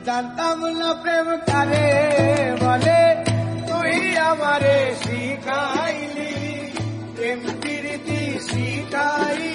জানতাম না প্রেম কারে বলে, তুই আমারে শিখাইলি, প্রেম প্রীতি শিখাইলি।